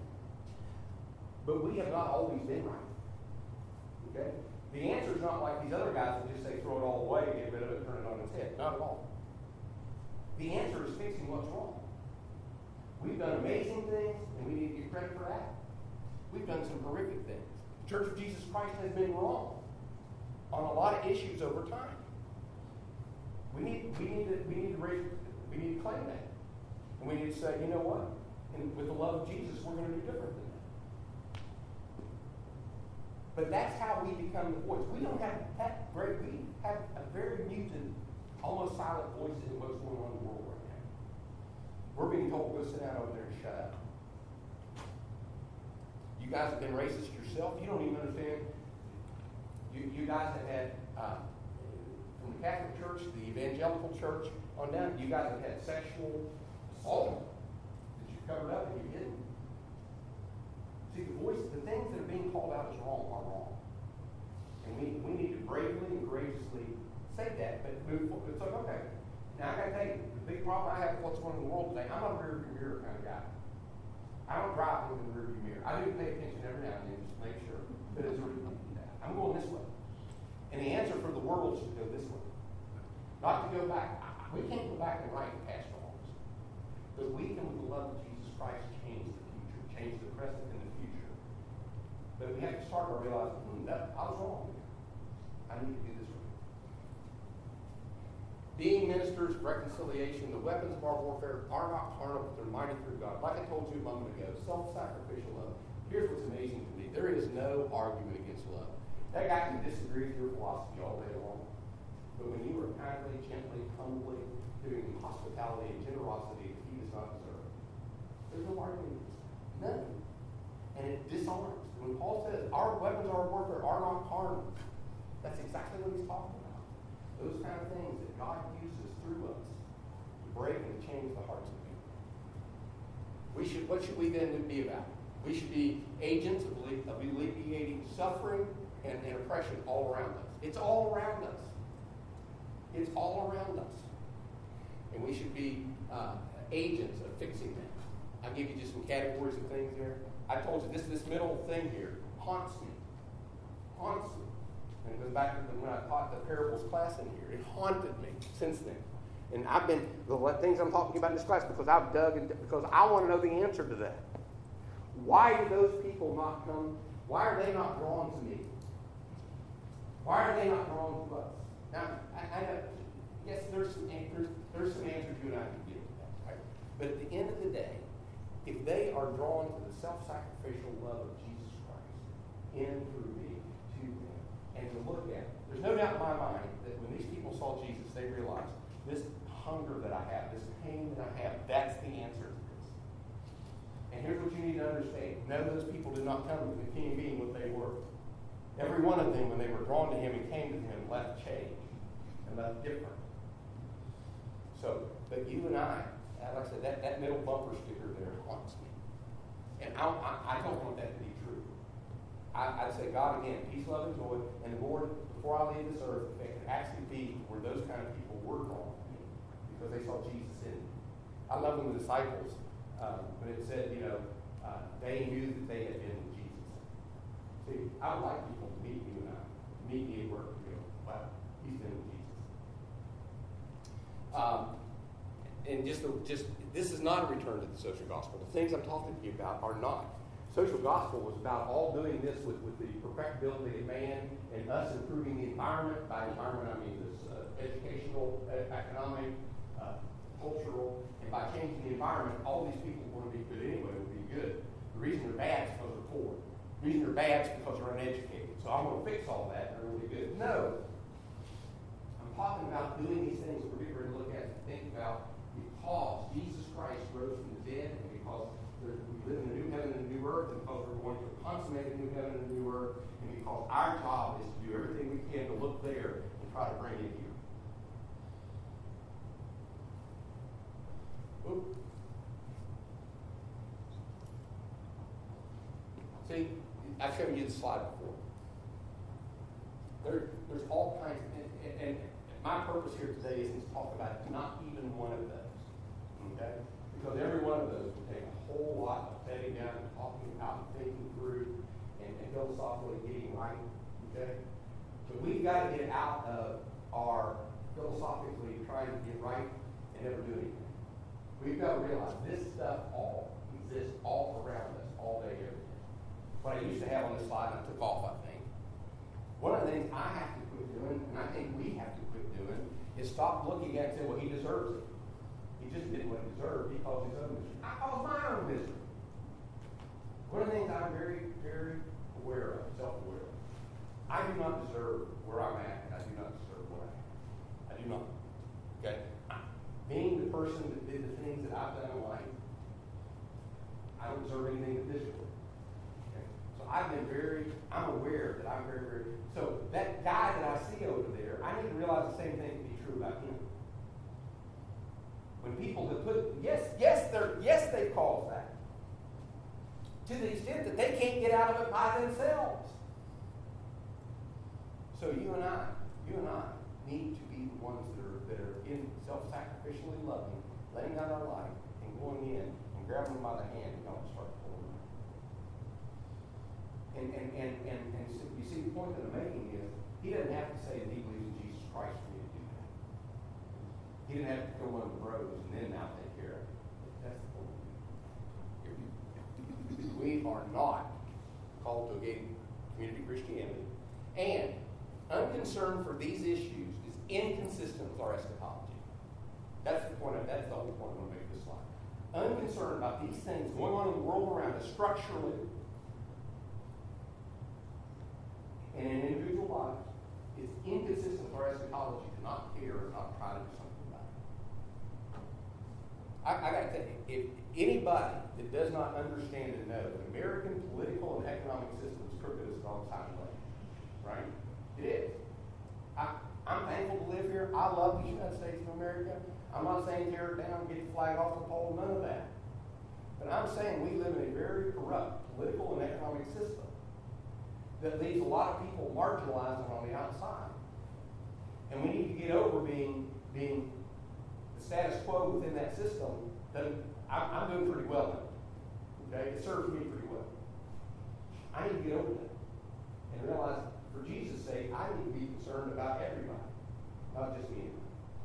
But we have not always been right. Okay? The answer is not like these other guys that just say throw it all away, get rid of it, turn it on its head. Not at all. The answer is fixing what's wrong. We've done amazing things, and we need to get credit for that. We've done some horrific things. The Church of Jesus Christ has been wrong on a lot of issues over time. We need, we need to, we need to raise, we need to claim that, and we need to say, you know what? And with the love of Jesus, we're going to do different than that. But that's how we become the voice. We don't have that great, we have a very muted, almost silent voice in what's going on in the world right now. We're being told, go sit down over there and shut up. You guys have been racist yourself. You don't even understand. You, you guys have had, uh, from the Catholic Church, the Evangelical Church, on down, you guys have had sexual assault that you covered up and you didn't. See, the voice, the things that are being called out as wrong are wrong. And we, we need to bravely and courageously say that, but move forward. It's like, okay, now I got to tell you, the big problem I have with what's going on in the world today, I'm not a rearview mirror kind of guy. I don't drive in the rearview mirror. I do pay attention every now and then just to make sure that it's really that. I'm going this way. And the answer for the world is to go this way. Not to go back. We can't go back and right past wrongs. But we can, with the love of Jesus Christ, change the future, change the present and the future. But we have to start by realizing, hmm, that, I was wrong. I need to do this right. Being ministers of reconciliation, the weapons of our warfare are not carnal, but they're mighty through God. Like I told you a moment ago, self-sacrificial love. Here's what's amazing to me. There is no argument against love. That guy can disagree with your philosophy all day long. But when you are kindly, gently, humbly doing hospitality and generosity that he does not deserve, there's no argument against that. None. And it disarms. When Paul says, our weapons of our warfare are not carnal, that's exactly what he's talking about. Those kind of things that God uses through us to break and change the hearts of people. We should, what should we then be about? We should be agents of alleviating suffering and, and oppression all around us. It's all around us. It's all around us. And we should be uh, agents of fixing that. I'll give you just some categories of things there. I told you this this middle thing here haunts me. Haunts me. And it goes back to the, when I taught the parables class in here. It haunted me since then. And I've been, the things I'm talking about in this class, because I've dug and because I want to know the answer to that. Why do those people not come? Why are they not drawn to me? Why are they not drawn to us? Now, I, I know, yes, there's some, there's, there's some answers you and I can give to that, right? But at the end of the day, if they are drawn to the self-sacrificial love of Jesus Christ in through me to them, and to look at it, there's no doubt in my mind that when these people saw Jesus, they realized this hunger that I have, this pain that I have, that's the answer to this. And here's what you need to understand. None of those people did not come to the King being what they were. Every one of them, when they were drawn to him and came to him, left changed and left different. So, but you and I, like I said, that, that middle bumper sticker there haunts me. And I, I, I don't want that to be true. I, I'd say, God, again, peace, love, and joy. And Lord, before I leave this earth, it could actually be where those kind of people were drawn to me because they saw Jesus in me. I love when the disciples, um, when it said, you know, uh, they knew that they had been with Jesus. See, I would like people to meet you and I, meet me at work and go, wow, he's been with Jesus. Um, and just, the, just this is not a return to the social gospel. The things I'm talking to you about are not. Social gospel was about all doing this with, with the perfectibility of man and us improving the environment. By environment, I mean this uh, educational, uh, economic, uh, cultural, and by changing the environment, all these people want to be good anyway, would be good. The reason they're bad is because they're poor. The reason they're bad is because they're uneducated. So I'm going to fix all that and they're going to be good. No. I'm talking about doing these things we're going to look at and think about because Jesus Christ rose from the dead and because we live in a new heaven and a new earth and because we're going to consummate a new heaven and a new earth and because our job is to do everything we can to look there and try to bring it here. Oop. See, I've shown you the slide before. There, there's all kinds of, and, and my purpose here today isn't to talk about not even one of those, okay? Because every one of those will take a whole lot of bedding down and talking about and thinking through and, and philosophically getting right, okay? But we've got to get out of our philosophically trying to get right and never do anything. We've got to realize this stuff all exists all around us, all day, every day. What I used to have on this slide, and I took off, I think. One of the things I have to quit doing, and I think we have to quit doing, is stop looking at and say, well, he deserves it. He just did what he deserved. He caused his own misery. I caused my own misery. I'm very, very aware of, self-aware of. I do not deserve where I'm at, and I do not deserve where I am. I do not. Okay? Being the person that did the things that I've done in life, I don't deserve anything additional. Okay? So I've been very, I'm aware that I'm very, very, so that guy that I see over there, I need to realize the same thing to be true about him. When people have put, yes, yes, they're, yes, they've caused that. To the extent that they can't get out of it by themselves. So you and I, you and I need to be the ones that are, that are in self-sacrificially loving, laying down our life, and going in and grabbing them by the hand and don't start pulling them. And, and, and, and, and so you see, the point that I'm making is, he doesn't have to say that he believes in Jesus Christ for me to do that. He didn't have to go one of the bros and then now take care of it. That's the point. We are not called to a gated community Christianity. And unconcern for these issues is inconsistent with our eschatology. That's the point. Of, that's the whole point I'm going to make this slide. Unconcerned about these things going on in the world around us structurally and in individual lives is inconsistent with our eschatology to not care or not try to do something about it. I, I got to tell you, if anybody that does not understand and know the American political and economic system is crooked as a dog's hind leg, right? It is. I, I'm thankful to live here. I love the United States of America. I'm not saying tear it down, get the flag off the pole, none of that. But I'm saying we live in a very corrupt political and economic system that leaves a lot of people marginalized and on the outside. And we need to get over being, being the status quo within that system. Doesn't, I'm, I'm doing pretty well now. Okay? It serves me pretty well. I need to get over that and realize, for Jesus' sake, I need to be concerned about everybody, not just me.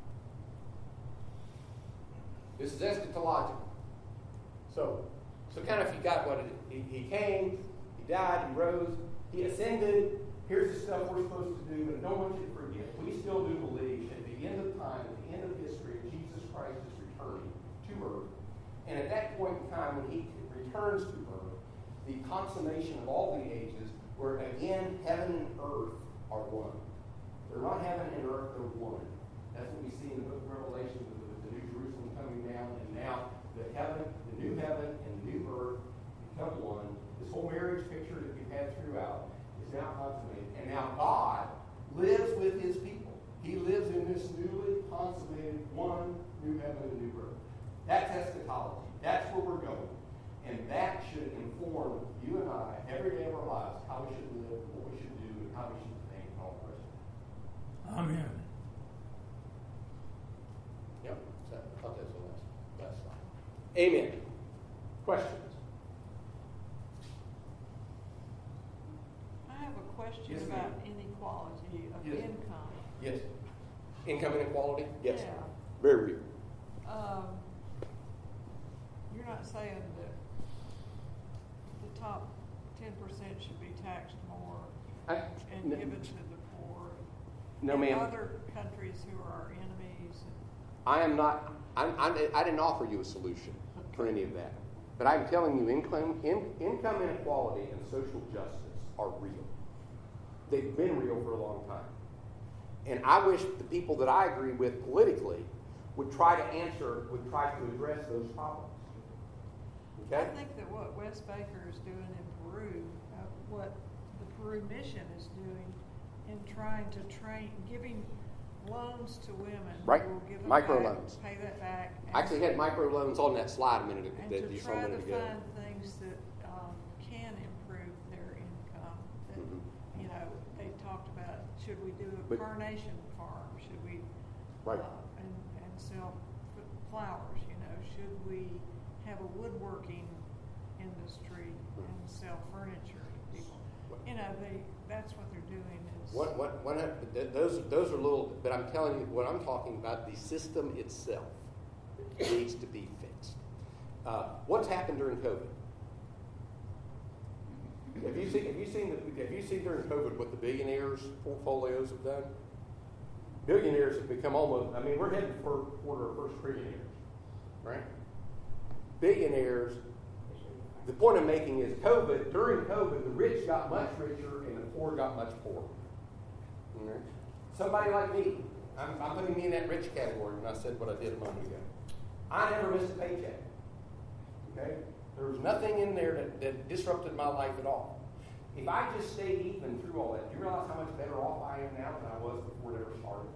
This is eschatological. So, so kind of if you got what it, he, he came, he died, he rose, he ascended. Here's the stuff we're supposed to do, but I don't want you to forget. We still do believe at the end of time, at the end of history, Jesus Christ is returning to earth. And at that point in time, when he returns to earth, the consummation of all the ages, where again heaven and earth are one. They're not heaven and earth, they're one. That's what we see in the book of Revelation with, with the New Jerusalem coming down, and now the heaven, the new heaven and the new earth become one. This whole marriage picture that we've had throughout is now consummated. And now God lives with his people. He lives in this newly consummated one new heaven and new earth. That's eschatology. That's where we're going. And that should inform you and I every day of our lives how we should live, what we should do, and how we should think, and all the rest of it. Amen. Yep. So I thought that was the last, last slide. Amen. Questions? I have a question Yes, ma'am. about inequality of Yes. income. Yes. Income inequality? Yes. Yeah. Very real. Um, you're not saying that the top ten percent should be taxed more I, and n- given to the poor. No, and ma'am. Other countries who are our enemies. And I am not, I'm, I'm, I didn't offer you a solution for any of that. But I'm telling you, income, in, income inequality and social justice are real. They've been real for a long time. And I wish the people that I agree with politically would try to answer, would try to address those problems. Okay? I think that what Wes Baker is doing in Peru, uh, what the Peru mission is doing in trying to train, giving loans to women. Right. Who will give them Micro back, loans. Pay that back. I actually had micro loans on that slide a minute ago. And That to you saw a try to minute ago. find things that um, can improve their income. That, Mhm. you know, they talked about, should we do a But- carnation farm? Should we, Right. uh, and, and sell f- flowers, you know? Should we have a woodworking industry and sell furniture to people? You know, they, that's what they're doing is. What, what, what, hap- th- those, those are little, but I'm telling you, what I'm talking about, the system itself needs to be fixed. Uh, what's happened during COVID? Have you seen, have you seen, the, have you seen during COVID what the billionaires' portfolios have done? Billionaires have become almost, I mean, we're heading for, for our first trillionaires, right? Billionaires the point I'm making is COVID, during COVID, the rich got much richer and the poor got much poorer. All right? Somebody like me, I'm, I'm putting me in that rich category when I said what I did a moment ago. I never missed a paycheck. Okay? There was nothing in there that, that disrupted my life at all. If I just stayed even through all that, do you realize how much better off I am now than I was before it ever started?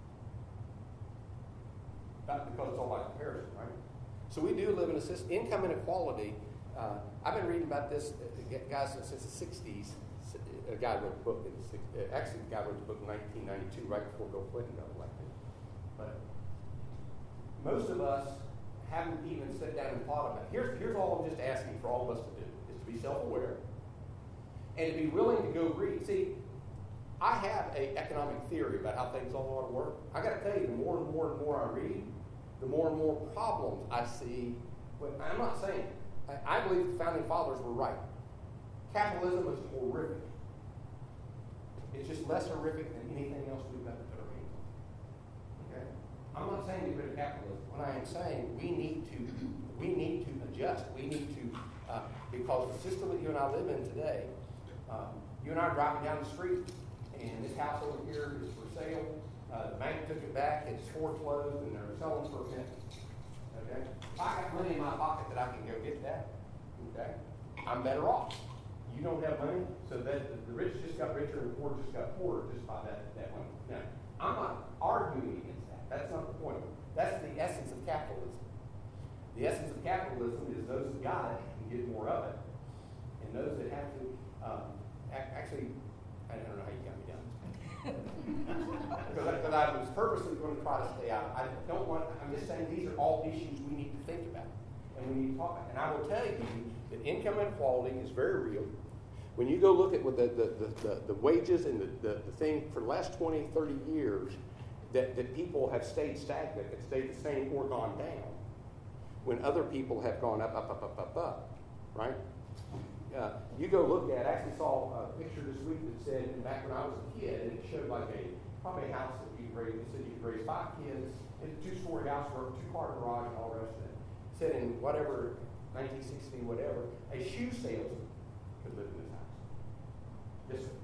Not because it's all by comparison, right? So we do live in a system. Income inequality, uh, I've been reading about this, uh, guys, since the sixties. A guy wrote a book in the sixties. Actually, the guy wrote the book in nineteen ninety-two, right before Bill Clinton got elected. But most of us haven't even sat down and thought about it. Here's, here's all I'm just asking for all of us to do, is to be self-aware and to be willing to go read. See, I have an economic theory about how things all ought to work. I got to tell you, the more and more and more I read, the more and more problems I see. But I'm not saying, I, I believe the founding fathers were right. Capitalism is horrific. It's just less horrific than anything else we've got to put our hands on. Okay? I'm not saying get rid of capitalism. What I am saying, we need to, we need to adjust. We need to, uh, because the system that you and I live in today, um, you and I are driving down the street, and this house over here is for sale. Uh, the bank took it back, it's foreclosed, and they're selling for a penny. Okay? If I got money in my pocket that I can go get that, okay, I'm better off. You don't have money, so that the rich just got richer and the poor just got poorer just by that, that money. Now, I'm not arguing against that. That's not the point. That's the essence of capitalism. The essence of capitalism is those that got it can get more of it. And those that have to, um, ac- actually, I don't know how you got me down. Because I, because I was purposely going to try to stay out. I don't want, I'm just saying these are all issues we need to think about. And we need to talk about. And I will tell you that income inequality is very real. When you go look at what the, the, the, the, the wages and the, the, the thing for the last twenty, thirty years, that, that people have stayed stagnant, that stayed the same or gone down, when other people have gone up, up, up, up, up, up, right? Uh, you go look at, I actually saw a picture this week that said, back when I was a kid, and it showed like a, probably a house that you could raise, it said you could raise five kids, it's a two-story house, or a two-car garage, and all the rest of it. It said in whatever, nineteen sixty, whatever, a shoe salesman could live in this house. Yes, sir.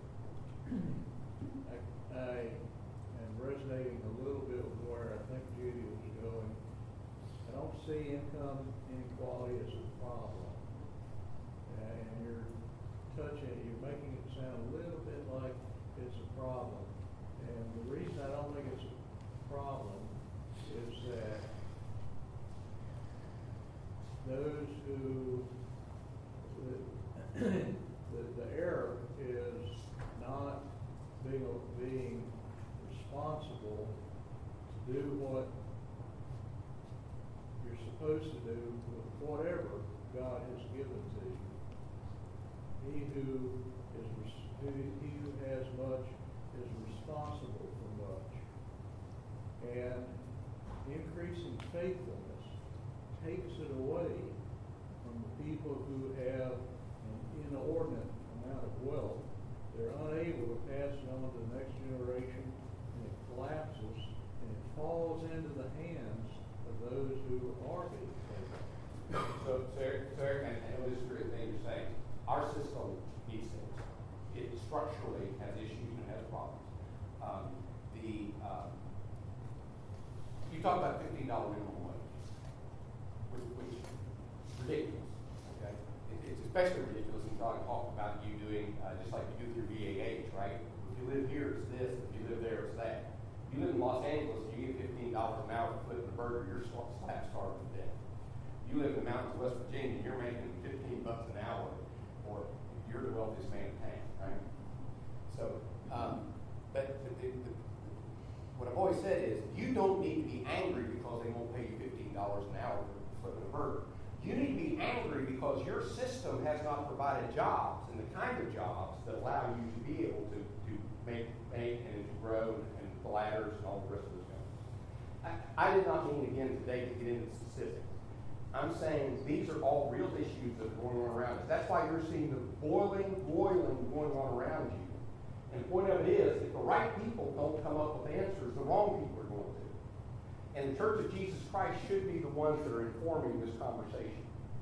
I, I am resonating a little bit with where I think Judy was going. I don't see income inequality as a problem. Uh, and you're touching, you're making it sound a little bit like it's a problem. And the reason I don't think it's a problem is that those who, the, the, the error is not being, being responsible to do what you're supposed to do with whatever God has given to you. He who is who, he who has much is responsible for much. And increasing faithfulness takes it away from the people who have an inordinate amount of wealth. They're unable to pass it on to the next generation, and it collapses, and it falls into the hands of those who are being paid. So, sir, sir, and I know this is a great thing you're saying. Our system needs things. It structurally has issues and has problems. Um, the uh, you talk about fifteen dollar minimum wage, which, which is ridiculous. Okay, it, it's especially ridiculous when you're talking about you doing uh, just like you do through V A H, right? If you live here, it's this. If you live there, it's that. You live in Los Angeles, you get fifteen dollars an hour for flipping a burger, you're slap starving to death. You live in the mountains of West Virginia, you're making fifteen bucks an hour, or you're the wealthiest man in town, right? So, um, but the, the, the, what I've always said is, you don't need to be angry because they won't pay you fifteen dollars an hour for flipping a burger. You need to be angry because your system has not provided jobs and the kind of jobs that allow you to be able to, to make, make and to grow and, and the ladders and all the rest of this stuff. I, I did not mean, again, today to get into specifics. I'm saying these are all real issues that are going on around us. That's why you're seeing the boiling, boiling going on around you. And the point of it is, if the right people don't come up with answers, the wrong people are going to. And the Church of Jesus Christ should be the ones that are informing this conversation.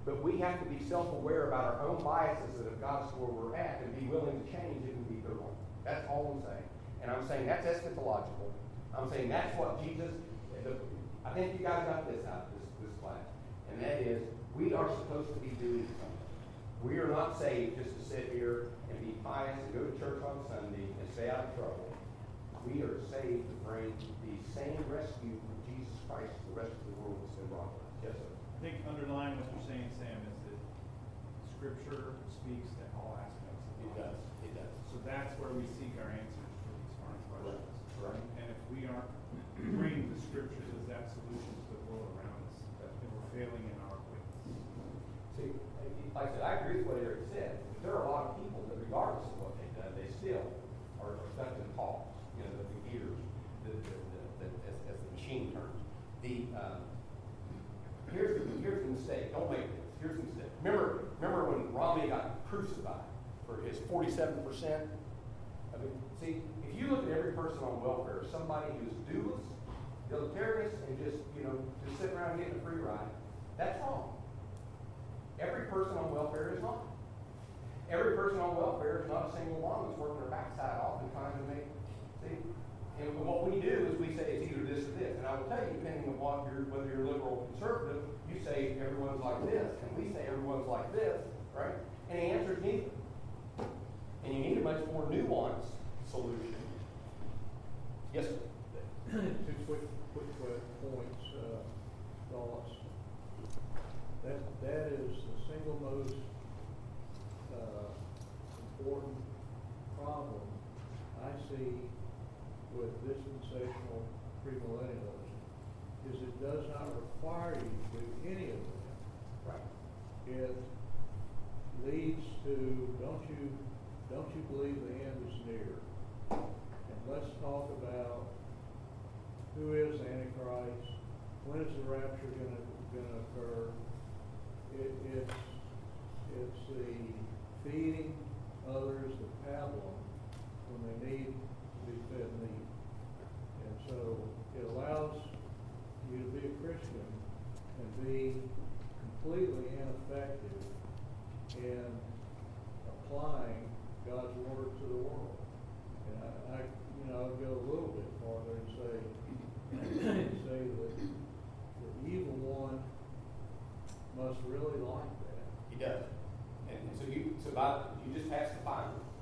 But we have to be self-aware about our own biases that have got us where we're at and be willing to change if we be the one. That's all I'm saying. And I'm saying that's eschatological. I'm saying that's what Jesus, the, I think you guys got this out of this, this class. And that is, we are supposed to be doing something. We are not saved just to sit here and be pious and go to church on Sunday and stay out of trouble. We are saved to bring the same rescue from Jesus Christ to the rest of the world that's been brought to us. Yes, sir. I think underlying what you're saying, Sam, is that Scripture speaks to all aspects of It life. does. It does. So that's where we seek our answers for these hard questions. Right. And if we aren't bringing the Scriptures as that solution to the world around us, then we're failing in our witness. See, like I said, I agree with what Eric said. But there are a lot of people that, regardless of what they've done, they still are, are stuck in cogs. You know, the, the gears, the, the, the, the, as, as the machine turns. The um, here's the here's the mistake. Don't make this. Here's the mistake. Remember, remember when Romney got crucified for his forty-seven percent. I mean, see, if you look at every person on welfare, somebody who's doeless, deleterious, and just you know just sitting around getting a free ride, that's wrong. Every person on welfare is not. Every person on welfare is not a single one that's working their backside off and trying to make, see? And what we do is we say it's either this or this. And I will tell you, depending on what you're, whether you're liberal or conservative, you say everyone's like this. And we say everyone's like this, right? And the answer is neither. And you need a much more nuanced solution. Yes, sir. Two quick, quick quick points, uh, thoughts. That, that is the single most uh, important problem I see with dispensational premillennialism is it does not require you to do any of that. Right. It leads to don't you don't you believe the end is near? And let's talk about who is Antichrist, when is the rapture going to going to occur? It, it's it's the feeding others the pablum when they need to be fed meat, and so it allows you to be a Christian and be completely ineffective in applying God's word to the world. And I, I you know, I'd go a little bit farther and say, and say that the evil one must really like that. He does. And, and so you so by you just have to find him.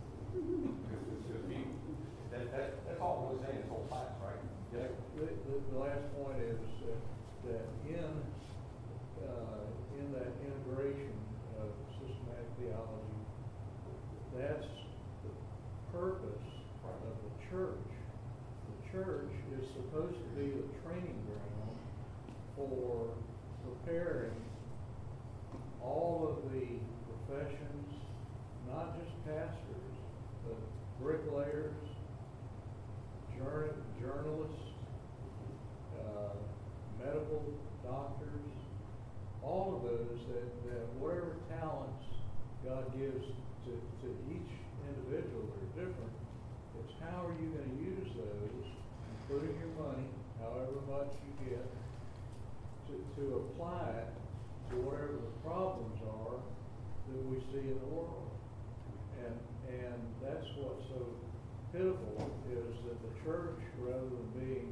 that, that, that's all we're saying this whole class, right? Yes. The, the, the last point is that, that in uh, in that integration of systematic theology, that's the purpose of the church. The church is supposed to be the training ground for preparing all of the professions, not just pastors, but bricklayers, journal, journalists, uh, medical doctors, all of those that, that whatever talents God gives to, to each individual that are different, it's how are you going to use those, including your money, however much you get, to, to apply it to whatever the problems are that we see in the world. And and that's what's so pitiful is that the church, rather than being,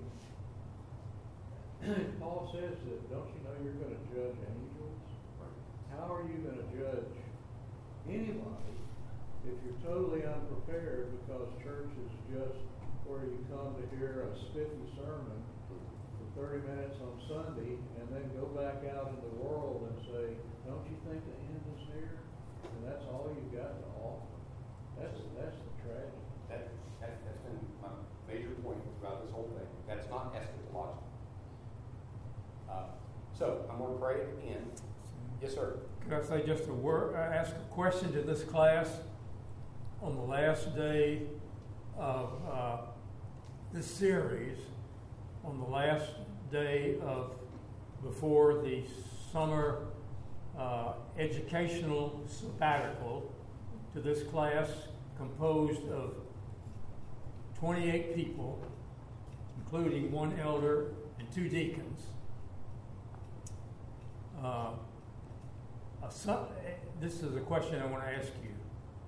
Paul says that, don't you know you're going to judge angels? How are you going to judge anybody if you're totally unprepared because church is just where you come to hear a spiffy sermon for thirty minutes on Sunday and then go back out in the world and say, don't you think the end is near? And that's all you've got to offer. That's that's the tragedy. That, that, that's been my major point throughout this whole thing. That's not eschatological. Uh, so, I'm going to pray at the end. Yes, sir. Could I say just a word, uh, ask a question to this class? On the last day of uh, this series, on the last day of before the summer uh, educational sabbatical, to this class composed of twenty-eight people, including one elder and two deacons. Uh, a, su- this is a question I want to ask you.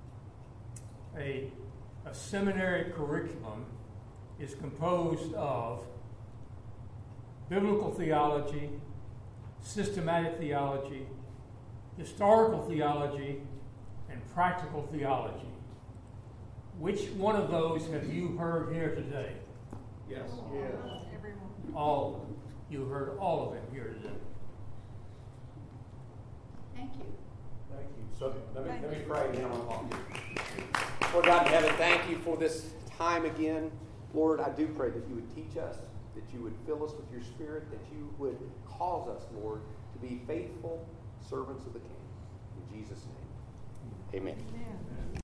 A, a seminary curriculum is composed of biblical theology, systematic theology, historical theology, and practical theology. Which one of those have you heard here today? Yes. Yes. Everyone. All of them. You heard all of them here today. Thank you. Thank you. So let me, let me pray and then I'm going to talk to you. Lord God in heaven, thank you for this time again. Lord, I do pray that you would teach us, that you would fill us with your Spirit, that you would cause us, Lord, to be faithful servants of the King. In Jesus' name, amen. Amen.